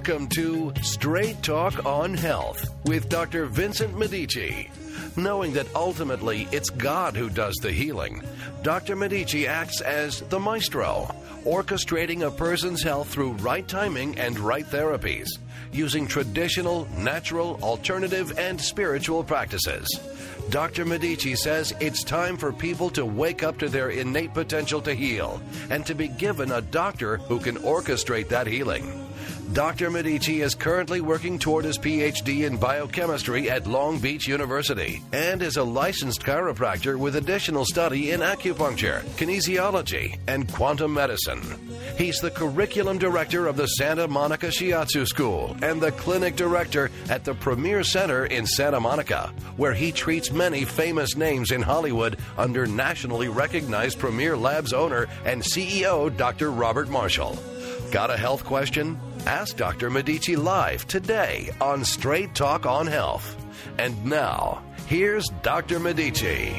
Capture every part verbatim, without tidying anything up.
Welcome to Straight Talk on Health with Doctor Vincent Medici. Knowing that ultimately it's God who does the healing, Doctor Medici acts as the maestro, orchestrating a person's health through right timing and right therapies, using traditional, natural, alternative, and spiritual practices. Doctor Medici says it's time for people to wake up to their innate potential to heal and to be given a doctor who can orchestrate that healing. Doctor Medici is currently working toward his P H D in biochemistry at Long Beach University and is a licensed chiropractor with additional study in acupuncture, kinesiology, and quantum medicine. He's the curriculum director of the Santa Monica Shiatsu School and the clinic director at the Premier Center in Santa Monica, where he treats many famous names in Hollywood under nationally recognized Premier Labs owner and C E O Doctor Robert Marshall. Got a health question? Ask Doctor Medici live today on Straight Talk on Health. And now, here's Doctor Medici.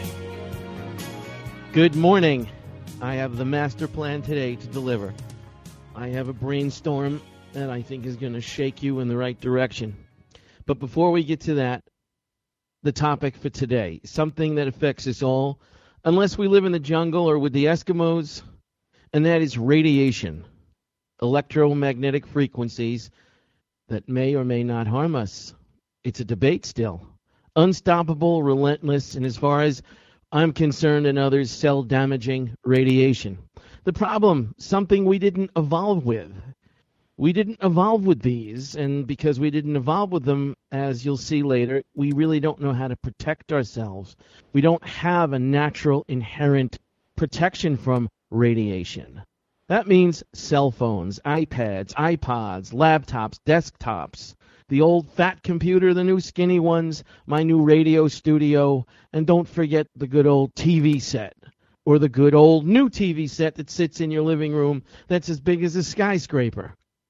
Good morning. I have the master plan today to deliver. I have a brainstorm that I think is going to shake you in the right direction. But before we get to that, the topic for today, something that affects us all, unless we live in the jungle or with the Eskimos, and that is radiation. Electromagnetic frequencies that may or may not harm us. It's a debate still. Unstoppable, relentless, and as far as I'm concerned and others, cell-damaging radiation. The problem, something we didn't evolve with. We didn't evolve with these, and because we didn't evolve with them, as you'll see later, we really don't know how to protect ourselves. We don't have a natural, inherent protection from radiation. That means cell phones, iPads, iPods, laptops, desktops, the old fat computer, the new skinny ones, my new radio studio, and don't forget the good old T V set, or the good old new T V set that sits in your living room that's as big as a skyscraper.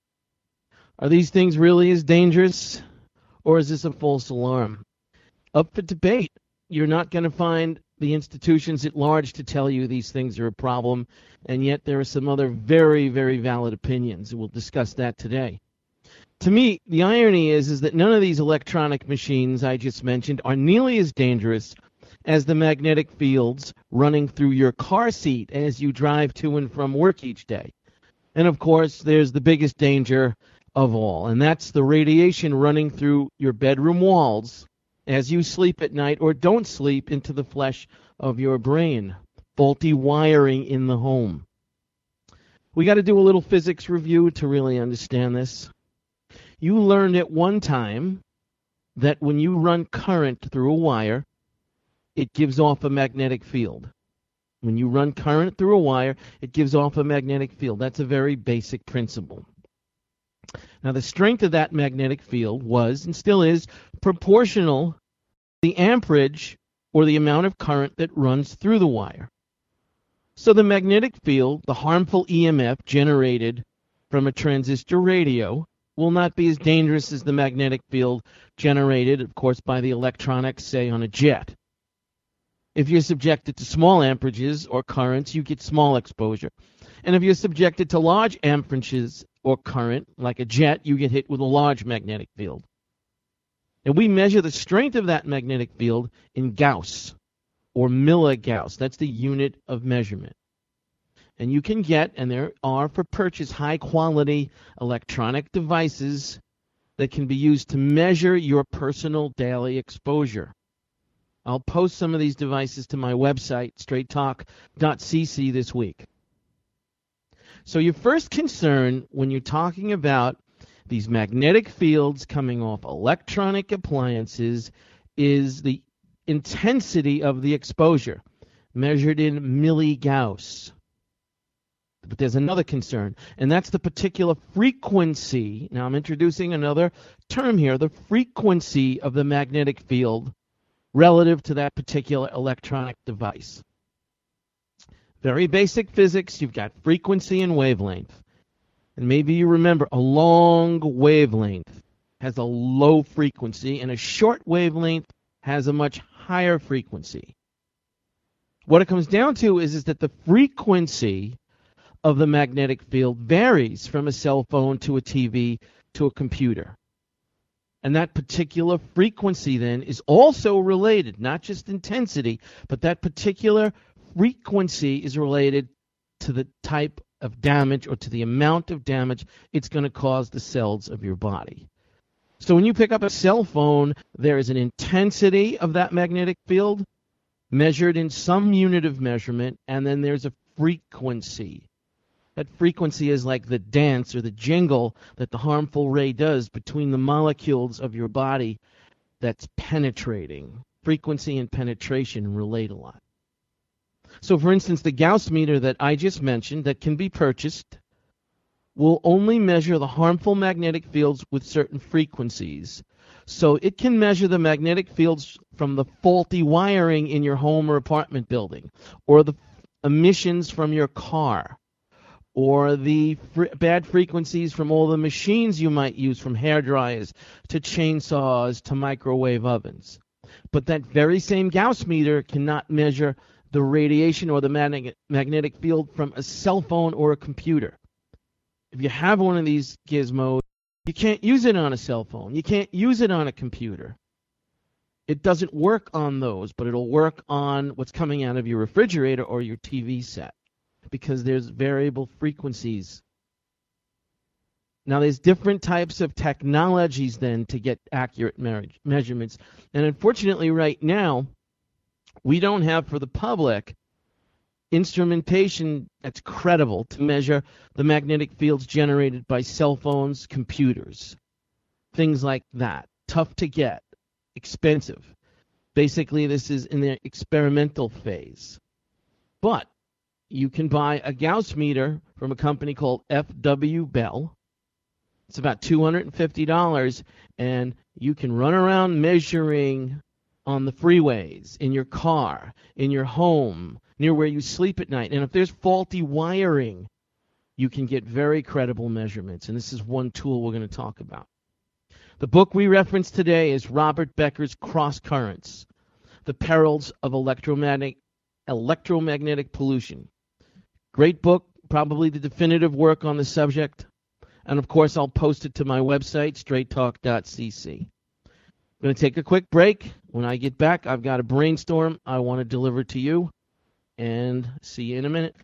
Are these things really as dangerous, or is this a false alarm? Up for debate. You're not going to find the institutions at large to tell you these things are a problem, and yet there are some other very, very valid opinions, and we'll discuss that today. To me, the irony is, is that none of these electronic machines I just mentioned are nearly as dangerous as the magnetic fields running through your car seat as you drive to and from work each day. And of course, there's the biggest danger of all, and that's the radiation running through your bedroom walls as you sleep at night or don't sleep into the flesh of your brain. Faulty wiring in the home. We got to do a little physics review to really understand this. You learned at one time that when you run current through a wire, it gives off a magnetic field. When you run current through a wire, it gives off a magnetic field. That's a very basic principle. Now, the strength of that magnetic field was, and still is, proportional to the amperage or the amount of current that runs through the wire. So the magnetic field, the harmful E M F generated from a transistor radio, will not be as dangerous as the magnetic field generated, of course, by the electronics, say, on a jet. If you're subjected to small amperages or currents, you get small exposure. And if you're subjected to large amperages or current, like a jet, you get hit with a large magnetic field. And we measure the strength of that magnetic field in Gauss, or milligauss. That's the unit of measurement. And you can get, and there are for purchase, high-quality electronic devices that can be used to measure your personal daily exposure. I'll post some of these devices to my website, straight talk dot c c, this week. So your first concern when you're talking about these magnetic fields coming off electronic appliances is the intensity of the exposure, measured in milligauss. But there's another concern, and that's the particular frequency. Now I'm introducing another term here, the frequency of the magnetic field relative to that particular electronic device. Very basic physics. You've got frequency and wavelength. And maybe you remember a long wavelength has a low frequency, and a short wavelength has a much higher frequency. What it comes down to is, is that the frequency of the magnetic field varies from a cell phone to a T V to a computer. And that particular frequency then is also related, not just intensity, but that particular frequency is related to the type of damage or to the amount of damage it's going to cause the cells of your body. So when you pick up a cell phone, there is an intensity of that magnetic field measured in some unit of measurement, and then there's a frequency. That frequency is like the dance or the jingle that the harmful ray does between the molecules of your body that's penetrating. Frequency and penetration relate a lot. So, for instance, the Gauss meter that I just mentioned that can be purchased will only measure the harmful magnetic fields with certain frequencies. So it can measure the magnetic fields from the faulty wiring in your home or apartment building, or the emissions from your car, or the fr- bad frequencies from all the machines you might use, from hair dryers to chainsaws to microwave ovens. But that very same Gauss meter cannot measure the radiation or the mag- magnetic field from a cell phone or a computer. If you have one of these gizmos, you can't use it on a cell phone. You can't use it on a computer. It doesn't work on those, but it'll work on what's coming out of your refrigerator or your T V set, because there's variable frequencies. Now, there's different types of technologies then to get accurate me- measurements. And unfortunately, right now, we don't have for the public instrumentation that's credible to measure the magnetic fields generated by cell phones, computers, things like that. Tough to get, expensive. Basically, this is in the experimental phase. But you can buy a Gauss meter from a company called F W Bell. It's about two hundred fifty dollars, and you can run around measuring on the freeways, in your car, in your home, near where you sleep at night. And if there's faulty wiring, you can get very credible measurements. And this is one tool we're going to talk about. The book we reference today is Robert Becker's Cross Currents, The Perils of Electromagnetic, Electromagnetic Pollution. Great book, probably the definitive work on the subject. And, of course, I'll post it to my website, straight talk dot c c. I'm going to take a quick break. When I get back, I've got a brainstorm I want to deliver to you. And see you in a minute.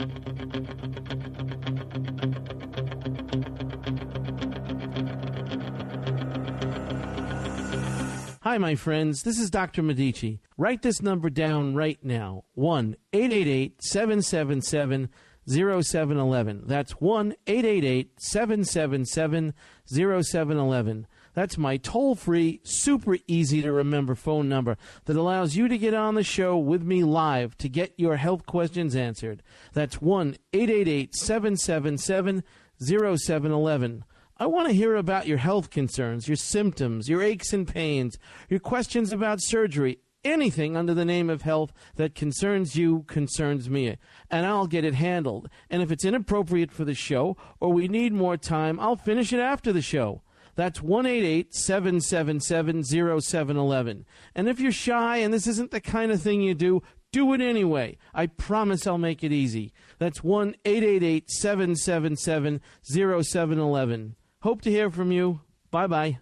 Hi, my friends. This is Doctor Medici. Write this number down right now. one eight eight eight, seven seven seven, zero seven one one. That's one eight eight eight, seven seven seven, zero seven one one. That's my toll-free, super easy-to-remember phone number that allows you to get on the show with me live to get your health questions answered. That's one eight eight eight, seven seven seven, zero seven one one. I want to hear about your health concerns, your symptoms, your aches and pains, your questions about surgery, anything under the name of health that concerns you concerns me, and I'll get it handled. And if it's inappropriate for the show or we need more time, I'll finish it after the show. That's one eight eight, seven seven seven, zero seven one one. And if you're shy and this isn't the kind of thing you do, do it anyway. I promise I'll make it easy. That's one eight eight eight, seven seven seven, zero seven one one. Hope to hear from you. Bye-bye.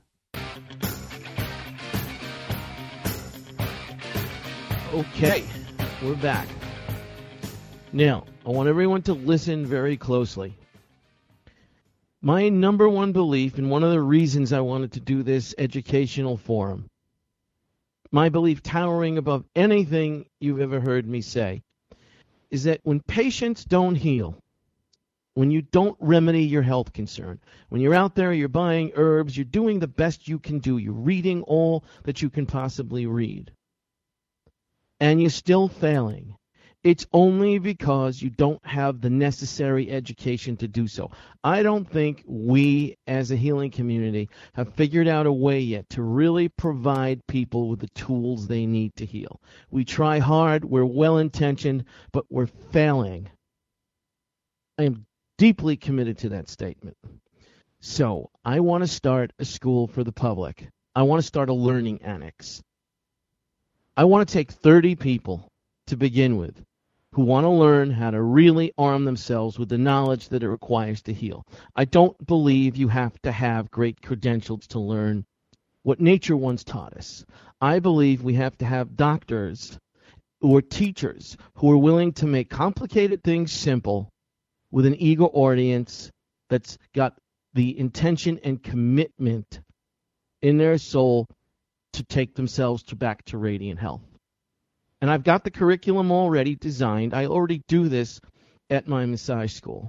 Okay, we're back. Now, I want everyone to listen very closely. My number one belief, and one of the reasons I wanted to do this educational forum, my belief towering above anything you've ever heard me say, is that when patients don't heal, when you don't remedy your health concern, when you're out there, you're buying herbs, you're doing the best you can do, you're reading all that you can possibly read, and you're still failing, it's only because you don't have the necessary education to do so. I don't think we, as a healing community, have figured out a way yet to really provide people with the tools they need to heal. We try hard, we're well-intentioned, but we're failing. I am deeply committed to that statement. So, I want to start a school for the public. I want to start a learning annex. I want to take thirty people to begin with, who want to learn how to really arm themselves with the knowledge that it requires to heal. I don't believe you have to have great credentials to learn what nature once taught us. I believe we have to have doctors or teachers who are willing to make complicated things simple with an eager audience that's got the intention and commitment in their soul to take themselves to back to radiant health. And I've got the curriculum already designed. I already do this at my massage school.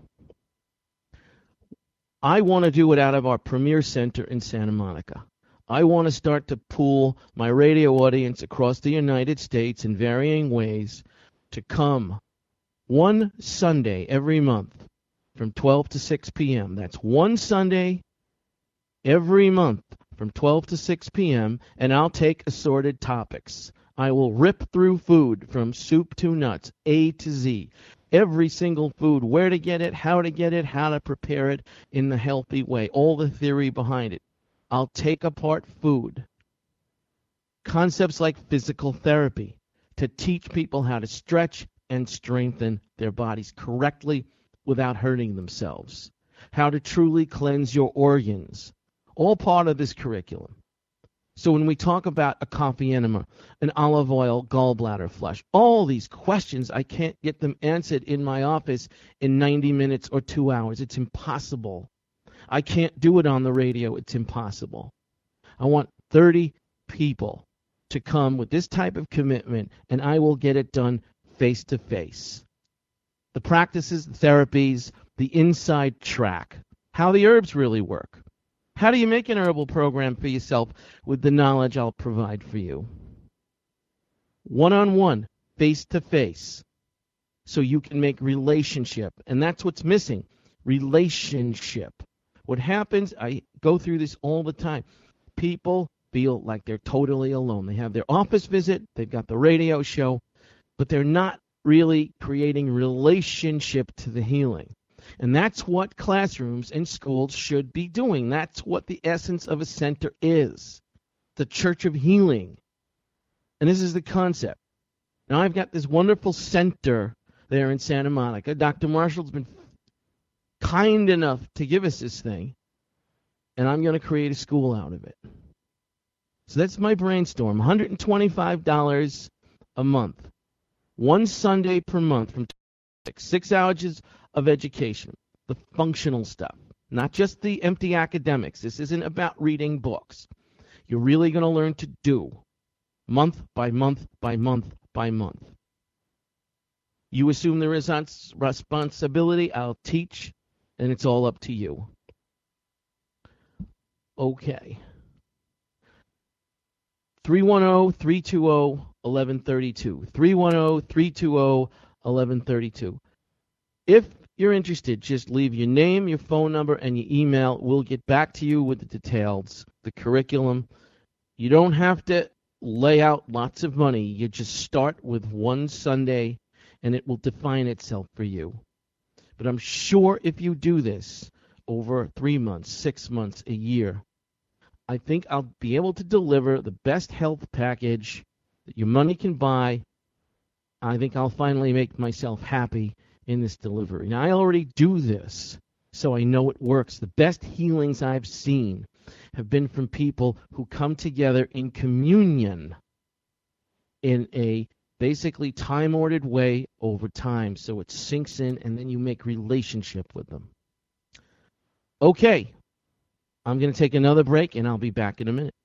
I want to do it out of our premier center in Santa Monica. I want to start to pool my radio audience across the United States in varying ways to come one Sunday every month from twelve to six p.m. That's one Sunday every month from twelve to six p.m., and I'll take assorted topics. I will rip through food from soup to nuts, A to Z. Every single food, where to get it, how to get it, how to prepare it in the healthy way, all the theory behind it. I'll take apart food. Concepts like physical therapy to teach people how to stretch and strengthen their bodies correctly without hurting themselves. How to truly cleanse your organs. All part of this curriculum. So when we talk about a coffee enema, an olive oil gallbladder flush, all these questions, I can't get them answered in my office in ninety minutes or two hours. It's impossible. I can't do it on the radio. It's impossible. I want thirty people to come with this type of commitment, and I will get it done face to face. The practices, the therapies, the inside track, how the herbs really work. How do you make an herbal program for yourself with the knowledge I'll provide for you? One-on-one, face-to-face, so you can make relationship. And that's what's missing, relationship. What happens, I go through this all the time. People feel like they're totally alone. They have their office visit, they've got the radio show, but they're not really creating relationship to the healing. And that's what classrooms and schools should be doing. That's what the essence of a center is, the church of healing. And this is the concept. Now, I've got this wonderful center there in Santa Monica. Doctor Marshall's been kind enough to give us this thing, and I'm going to create a school out of it. So that's my brainstorm, one hundred twenty-five dollars a month, one Sunday per month from six, six hours of education, the functional stuff, not just the empty academics. This isn't about reading books. You're really going to learn to do, month by month by month by month. You assume the res- responsibility, I'll teach, and it's all up to you. Okay. three one zero, three two zero, one one three two. three one zero, three two zero, one one three two. If you're interested, just leave your name, your phone number, and your email. We'll get back to you with the details, the curriculum. You don't have to lay out lots of money. You just start with one Sunday, and it will define itself for you. But I'm sure if you do this over three months, six months, a year, I think I'll be able to deliver the best health package that your money can buy. I think I'll finally make myself happy in this delivery. Now, I already do this, so I know it works. The best healings I've seen have been from people who come together in communion in a basically time-ordered way over time, so it sinks in, and then you make relationship with them. Okay, I'm going to take another break, and I'll be back in a minute.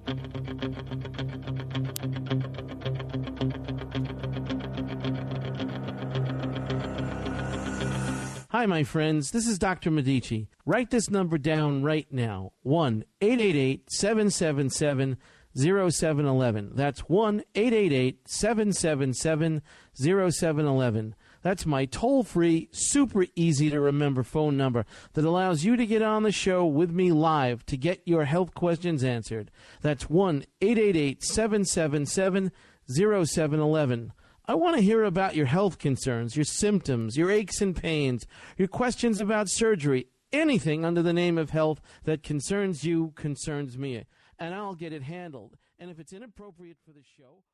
Hi, my friends. This is Doctor Medici. Write this number down right now. one eight eight eight, seven seven seven, zero seven one one. That's one eight eight eight, seven seven seven, zero seven one one. That's my toll-free, super easy-to-remember phone number that allows you to get on the show with me live to get your health questions answered. That's one eight eight eight, seven seven seven, zero seven one one. I want to hear about your health concerns, your symptoms, your aches and pains, your questions about surgery, anything under the name of health that concerns you, concerns me, and I'll get it handled. And if it's inappropriate for the show...